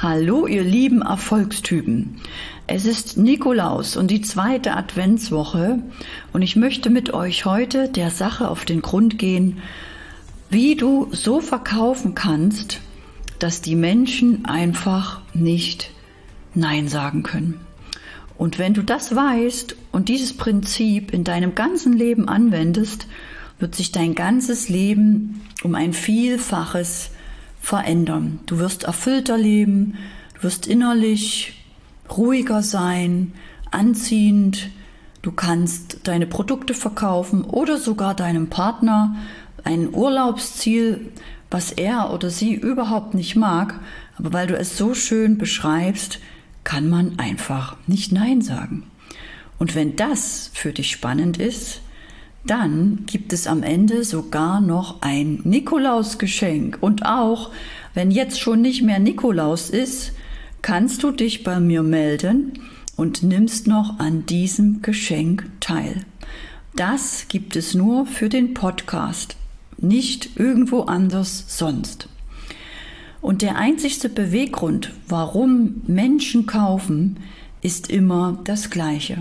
Hallo ihr lieben Erfolgstypen. Es ist Nikolaus und die 2. Adventswoche und ich möchte mit euch heute der Sache auf den Grund gehen, wie du so verkaufen kannst, dass die Menschen einfach nicht Nein sagen können. Und wenn du das weißt und dieses Prinzip in deinem ganzen Leben anwendest, wird sich dein ganzes Leben um ein Vielfaches verändern. Du wirst erfüllter leben, du wirst innerlich ruhiger sein, anziehend, du kannst deine Produkte verkaufen oder sogar deinem Partner ein Urlaubsziel, was er oder sie überhaupt nicht mag, aber weil du es so schön beschreibst, kann man einfach nicht Nein sagen. Und wenn das für dich spannend ist, dann gibt es am Ende sogar noch ein Nikolausgeschenk. Und auch wenn jetzt schon nicht mehr Nikolaus ist, kannst du dich bei mir melden und nimmst noch an diesem Geschenk teil. Das gibt es nur für den Podcast, nicht irgendwo anders sonst. Und der einzigste Beweggrund, warum Menschen kaufen, ist immer das Gleiche.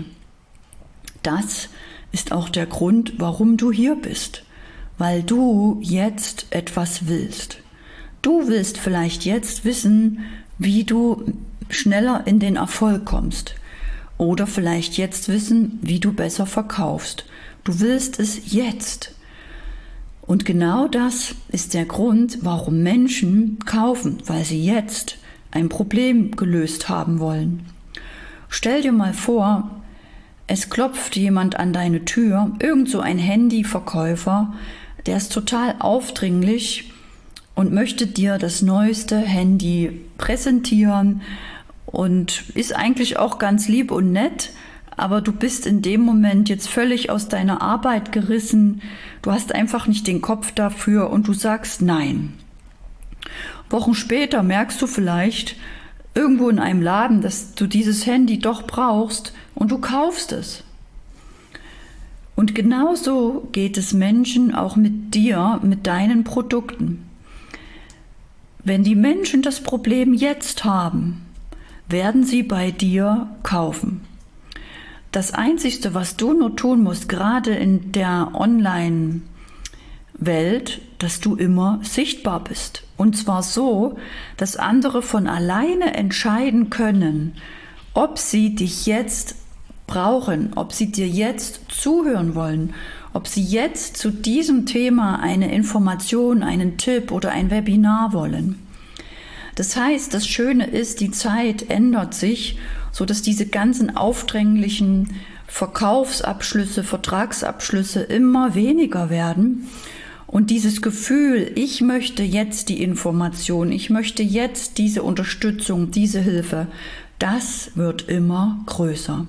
Das ist auch der Grund, warum du hier bist, weil du jetzt etwas willst. Du willst vielleicht jetzt wissen, wie du schneller in den Erfolg kommst oder vielleicht jetzt wissen, wie du besser verkaufst. Du willst es jetzt. Und genau das ist der Grund, warum Menschen kaufen, weil sie jetzt ein Problem gelöst haben wollen. Stell dir mal vor, es klopft jemand an deine Tür, irgend so ein Handyverkäufer, der ist total aufdringlich und möchte dir das neueste Handy präsentieren und ist eigentlich auch ganz lieb und nett, aber du bist in dem Moment jetzt völlig aus deiner Arbeit gerissen, du hast einfach nicht den Kopf dafür und du sagst nein. Wochen später merkst du vielleicht irgendwo in einem Laden, dass du dieses Handy doch brauchst und du kaufst es. Und genauso geht es Menschen auch mit dir, mit deinen Produkten. Wenn die Menschen das Problem jetzt haben, werden sie bei dir kaufen. Das Einzige, was du nur tun musst, gerade in der Online-Welt, dass du immer sichtbar bist. Und zwar so, dass andere von alleine entscheiden können, ob sie dich jetzt brauchen, ob sie dir jetzt zuhören wollen, ob sie jetzt zu diesem Thema eine Information, einen Tipp oder ein Webinar wollen. Das heißt, das Schöne ist, die Zeit ändert sich, sodass diese ganzen aufdringlichen Verkaufsabschlüsse, Vertragsabschlüsse immer weniger werden. Und dieses Gefühl, ich möchte jetzt die Information, ich möchte jetzt diese Unterstützung, diese Hilfe, das wird immer größer.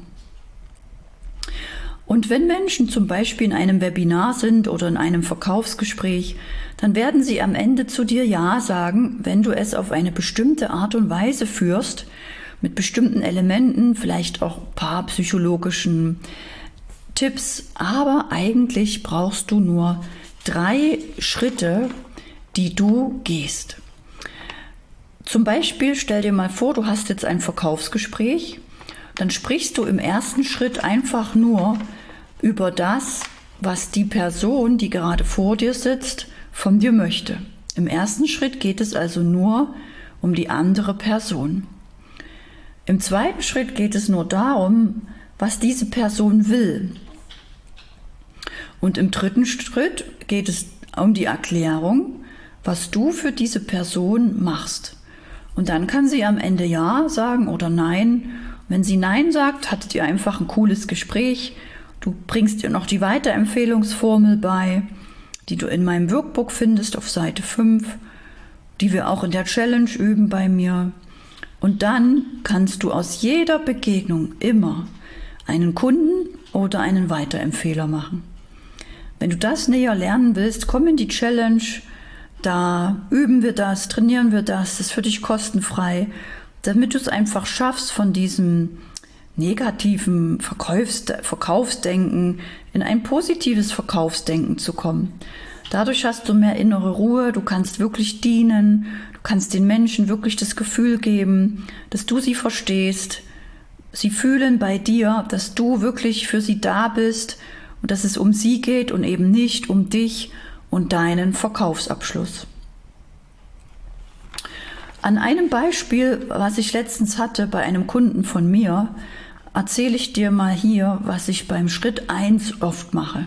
Und wenn Menschen zum Beispiel in einem Webinar sind oder in einem Verkaufsgespräch, dann werden sie am Ende zu dir Ja sagen, wenn du es auf eine bestimmte Art und Weise führst, mit bestimmten Elementen, vielleicht auch ein paar psychologischen Tipps, aber eigentlich brauchst du nur 3 Schritte, die du gehst. Zum Beispiel stell dir mal vor, du hast jetzt ein Verkaufsgespräch, dann sprichst du im ersten Schritt einfach nur über das, was die Person, die gerade vor dir sitzt, von dir möchte. Im ersten Schritt geht es also nur um die andere Person. Im zweiten Schritt geht es nur darum, was diese Person will. Und im dritten Schritt geht es um die Erklärung, was du für diese Person machst. Und dann kann sie am Ende Ja sagen oder Nein. Wenn sie Nein sagt, hattet ihr einfach ein cooles Gespräch. Du bringst ihr noch die Weiterempfehlungsformel bei, die du in meinem Workbook findest auf Seite 5, die wir auch in der Challenge üben bei mir. Und dann kannst du aus jeder Begegnung immer einen Kunden oder einen Weiterempfehler machen. Wenn du das näher lernen willst, komm in die Challenge, da üben wir das, trainieren wir das, das ist für dich kostenfrei, damit du es einfach schaffst, von diesem negativen Verkaufsdenken in ein positives Verkaufsdenken zu kommen. Dadurch hast du mehr innere Ruhe, du kannst wirklich dienen, du kannst den Menschen wirklich das Gefühl geben, dass du sie verstehst. Sie fühlen bei dir, dass du wirklich für sie da bist und dass es um sie geht und eben nicht um dich und deinen Verkaufsabschluss. An einem Beispiel, was ich letztens hatte bei einem Kunden von mir, erzähle ich dir mal hier, was ich beim Schritt 1 oft mache.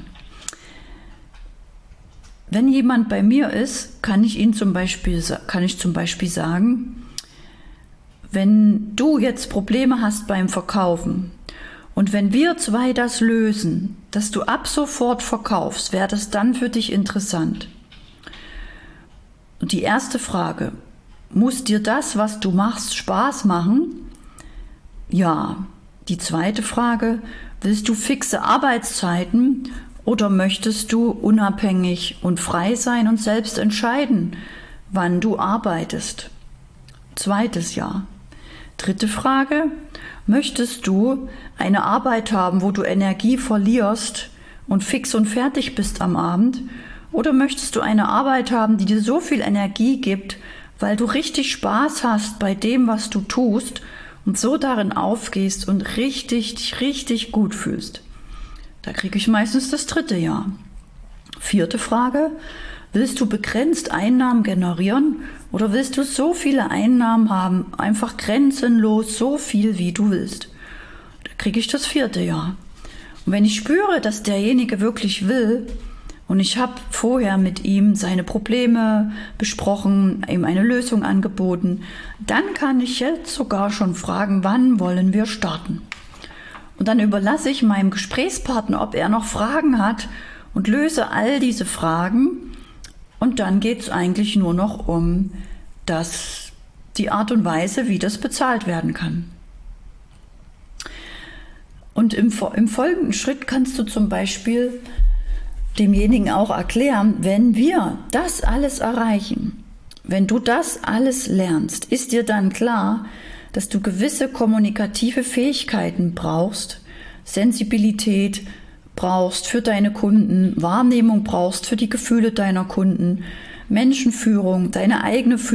Wenn jemand bei mir ist, kann ich zum Beispiel sagen, wenn du jetzt Probleme hast beim Verkaufen und wenn wir zwei das lösen, dass du ab sofort verkaufst, wäre das dann für dich interessant? Und die erste Frage: Muss dir das, was du machst, Spaß machen? Ja. Die zweite Frage: Willst du fixe Arbeitszeiten oder möchtest du unabhängig und frei sein und selbst entscheiden, wann du arbeitest? Zweites Ja. Dritte Frage: Möchtest du eine Arbeit haben, wo du Energie verlierst und fix und fertig bist am Abend? Oder möchtest du eine Arbeit haben, die dir so viel Energie gibt, weil du richtig Spaß hast bei dem, was du tust und so darin aufgehst und dich richtig gut fühlst? Da kriege ich meistens das dritte Ja. Vierte Frage: Willst du begrenzt Einnahmen generieren oder willst du so viele Einnahmen haben, einfach grenzenlos, so viel wie du willst? Da kriege ich das vierte Ja. Und wenn ich spüre, dass derjenige wirklich will und ich habe vorher mit ihm seine Probleme besprochen, ihm eine Lösung angeboten, dann kann ich jetzt sogar schon fragen, wann wollen wir starten? Und dann überlasse ich meinem Gesprächspartner, ob er noch Fragen hat, und löse all diese Fragen. Und dann geht es eigentlich nur noch um die Art und Weise, wie das bezahlt werden kann. Und im folgenden Schritt kannst du zum Beispiel demjenigen auch erklären, wenn wir das alles erreichen, wenn du das alles lernst, ist dir dann klar, dass du gewisse kommunikative Fähigkeiten brauchst, Sensibilität brauchst für deine Kunden, Wahrnehmung brauchst für die Gefühle deiner Kunden, Menschenführung, deine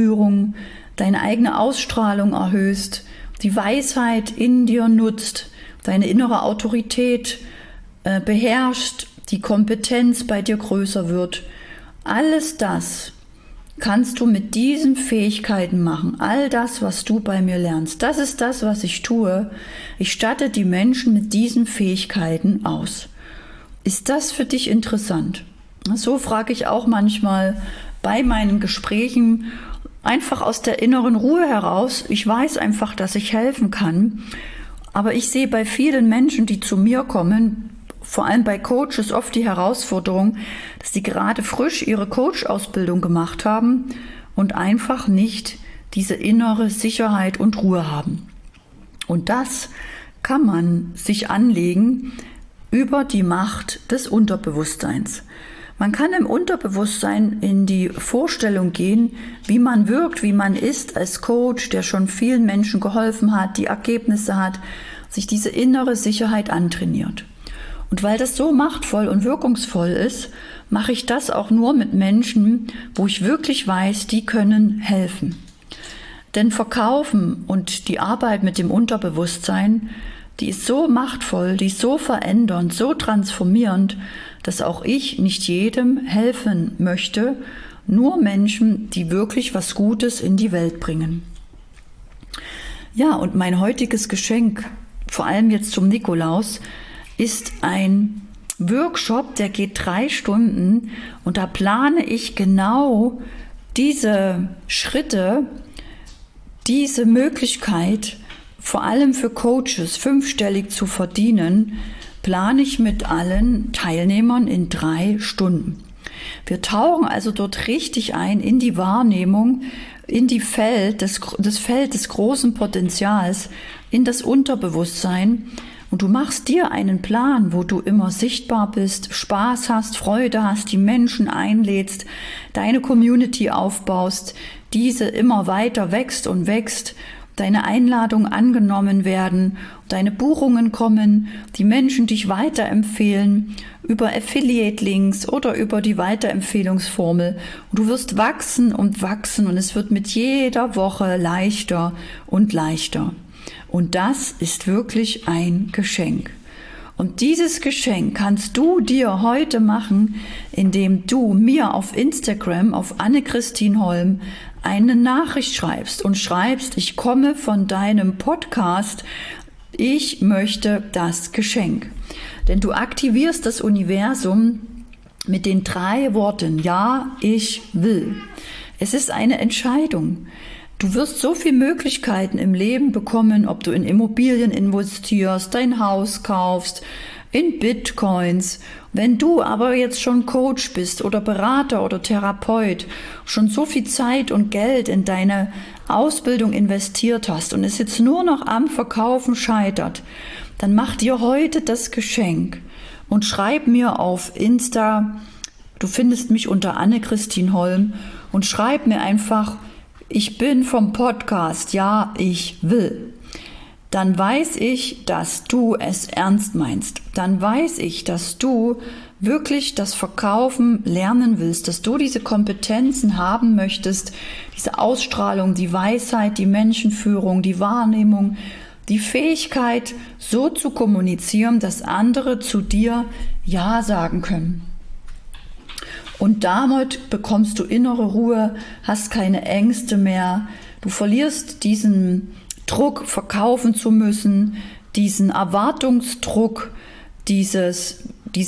eigene Ausstrahlung erhöhst, die Weisheit in dir nutzt, deine innere Autorität beherrscht, die Kompetenz bei dir größer wird. Alles das kannst du mit diesen Fähigkeiten machen. All das, was du bei mir lernst, das ist das, was ich tue. Ich statte die Menschen mit diesen Fähigkeiten aus. Ist das für dich interessant? So frage ich auch manchmal bei meinen Gesprächen, einfach aus der inneren Ruhe heraus. Ich weiß einfach, dass ich helfen kann. Aber ich sehe bei vielen Menschen, die zu mir kommen, vor allem bei Coaches, oft die Herausforderung, dass sie gerade frisch ihre Coach-Ausbildung gemacht haben und einfach nicht diese innere Sicherheit und Ruhe haben. Und das kann man sich anlegen über die Macht des Unterbewusstseins. Man kann im Unterbewusstsein in die Vorstellung gehen, wie man wirkt, wie man ist als Coach, der schon vielen Menschen geholfen hat, die Ergebnisse hat, sich diese innere Sicherheit antrainiert. Und weil das so machtvoll und wirkungsvoll ist, mache ich das auch nur mit Menschen, wo ich wirklich weiß, die können helfen. Denn Verkaufen und die Arbeit mit dem Unterbewusstsein, die ist so machtvoll, die ist so verändernd, so transformierend, dass auch ich nicht jedem helfen möchte, nur Menschen, die wirklich was Gutes in die Welt bringen. Ja, und mein heutiges Geschenk, vor allem jetzt zum Nikolaus, ist ein Workshop, der geht 3 Stunden und da plane ich genau diese Schritte, diese Möglichkeit, vor allem für Coaches 5-stellig zu verdienen, plane ich mit allen Teilnehmern in 3 Stunden. Wir tauchen also dort richtig ein in die Wahrnehmung, in das Feld des großen Potenzials, in das Unterbewusstsein. Und du machst dir einen Plan, wo du immer sichtbar bist, Spaß hast, Freude hast, die Menschen einlädst, deine Community aufbaust, diese immer weiter wächst und wächst, deine Einladungen angenommen werden, deine Buchungen kommen, die Menschen dich weiterempfehlen über Affiliate-Links oder über die Weiterempfehlungsformel. Und du wirst wachsen und wachsen und es wird mit jeder Woche leichter und leichter. Und das ist wirklich ein Geschenk. Und dieses Geschenk kannst du dir heute machen, indem du mir auf Instagram, auf Anne-Christine Holm, eine Nachricht schreibst und schreibst, ich komme von deinem Podcast, ich möchte das Geschenk. Denn du aktivierst das Universum mit den 3 Worten, ja, ich will. Es ist eine Entscheidung. Du wirst so viele Möglichkeiten im Leben bekommen, ob du in Immobilien investierst, dein Haus kaufst, in Bitcoins. Wenn du aber jetzt schon Coach bist oder Berater oder Therapeut, schon so viel Zeit und Geld in deine Ausbildung investiert hast und es jetzt nur noch am Verkaufen scheitert, dann mach dir heute das Geschenk und schreib mir auf Insta, du findest mich unter Anne-Christine Holm und schreib mir einfach, ich bin vom Podcast, ja, ich will. Dann weiß ich, dass du es ernst meinst. Dann weiß ich, dass du wirklich das Verkaufen lernen willst, dass du diese Kompetenzen haben möchtest, diese Ausstrahlung, die Weisheit, die Menschenführung, die Wahrnehmung, die Fähigkeit, so zu kommunizieren, dass andere zu dir Ja sagen können. Und damit bekommst du innere Ruhe, hast keine Ängste mehr. Du verlierst diesen Druck, verkaufen zu müssen, diesen Erwartungsdruck, dieses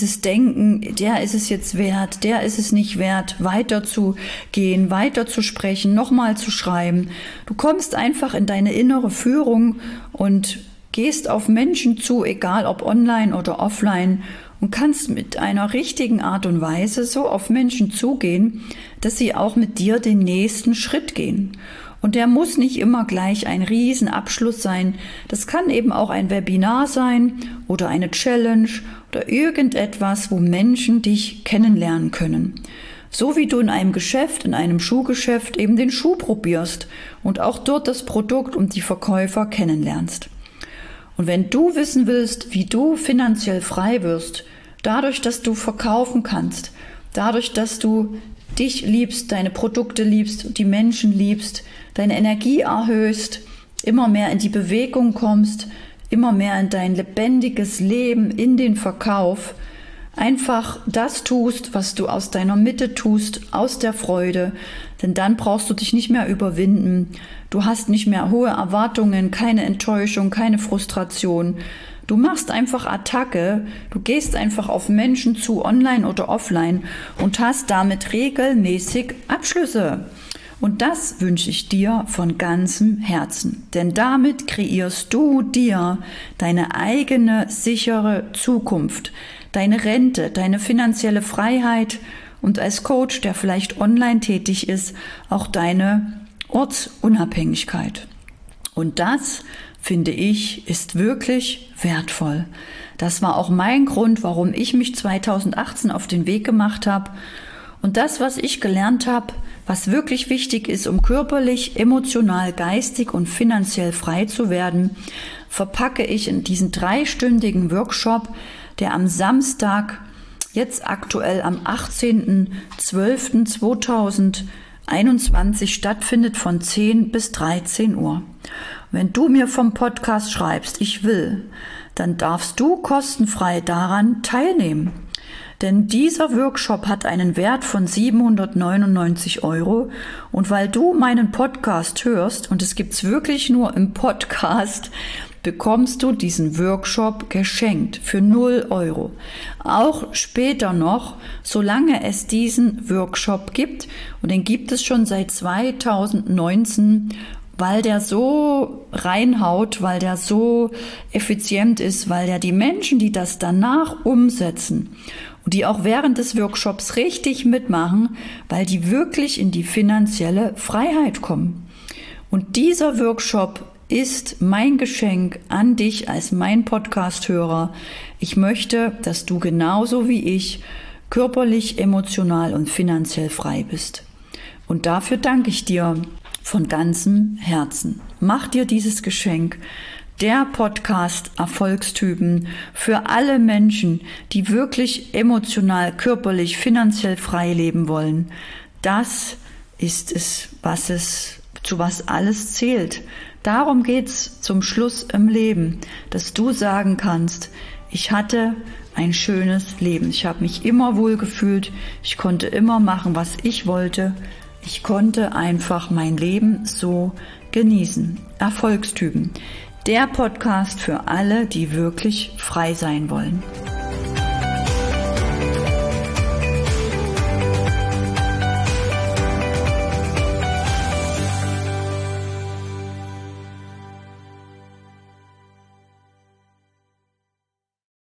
Denken, der ist es jetzt wert, der ist es nicht wert, weiterzugehen, weiterzusprechen, nochmal zu schreiben. Du kommst einfach in deine innere Führung und gehst auf Menschen zu, egal ob online oder offline, und kannst mit einer richtigen Art und Weise so auf Menschen zugehen, dass sie auch mit dir den nächsten Schritt gehen. Und der muss nicht immer gleich ein Riesenabschluss sein. Das kann eben auch ein Webinar sein oder eine Challenge oder irgendetwas, wo Menschen dich kennenlernen können. So wie du in einem Geschäft, in einem Schuhgeschäft eben den Schuh probierst und auch dort das Produkt und die Verkäufer kennenlernst. Und wenn du wissen willst, wie du finanziell frei wirst, dadurch, dass du verkaufen kannst, dadurch, dass du dich liebst, deine Produkte liebst, die Menschen liebst, deine Energie erhöhst, immer mehr in die Bewegung kommst, immer mehr in dein lebendiges Leben, in den Verkauf, einfach das tust, was du aus deiner Mitte tust, aus der Freude, denn dann brauchst du dich nicht mehr überwinden. Du hast nicht mehr hohe Erwartungen, keine Enttäuschung, keine Frustration. Du machst einfach Attacke, du gehst einfach auf Menschen zu, online oder offline und hast damit regelmäßig Abschlüsse. Und das wünsche ich dir von ganzem Herzen, denn damit kreierst du dir deine eigene sichere Zukunft, deine Rente, deine finanzielle Freiheit und als Coach, der vielleicht online tätig ist, auch deine Ortsunabhängigkeit. Und das, finde ich, ist wirklich wertvoll. Das war auch mein Grund, warum ich mich 2018 auf den Weg gemacht habe. Und das, was ich gelernt habe, was wirklich wichtig ist, um körperlich, emotional, geistig und finanziell frei zu werden, verpacke ich in diesen 3-stündigen Workshop, der am Samstag, jetzt aktuell am 18.12.2021 stattfindet von 10 bis 13 Uhr. Wenn du mir vom Podcast schreibst, ich will, dann darfst du kostenfrei daran teilnehmen. Denn dieser Workshop hat einen Wert von 799 € und weil du meinen Podcast hörst, und es gibt's wirklich nur im Podcast, bekommst du diesen Workshop geschenkt für 0 €. Auch später noch, solange es diesen Workshop gibt, und den gibt es schon seit 2019, weil der so reinhaut, weil der so effizient ist, weil der die Menschen, die das danach umsetzen und die auch während des Workshops richtig mitmachen, weil die wirklich in die finanzielle Freiheit kommen. Und dieser Workshop ist mein Geschenk an dich als mein Podcast-Hörer. Ich möchte, dass du genauso wie ich körperlich, emotional und finanziell frei bist. Und dafür danke ich dir von ganzem Herzen. Mach dir dieses Geschenk. Der Podcast Erfolgstypen für alle Menschen, die wirklich emotional, körperlich, finanziell frei leben wollen. Das ist es, zu was alles zählt. Darum geht's zum Schluss im Leben, dass du sagen kannst, ich hatte ein schönes Leben. Ich habe mich immer wohl gefühlt. Ich konnte immer machen, was ich wollte. Ich konnte einfach mein Leben so genießen. Erfolgstypen. Der Podcast für alle, die wirklich frei sein wollen.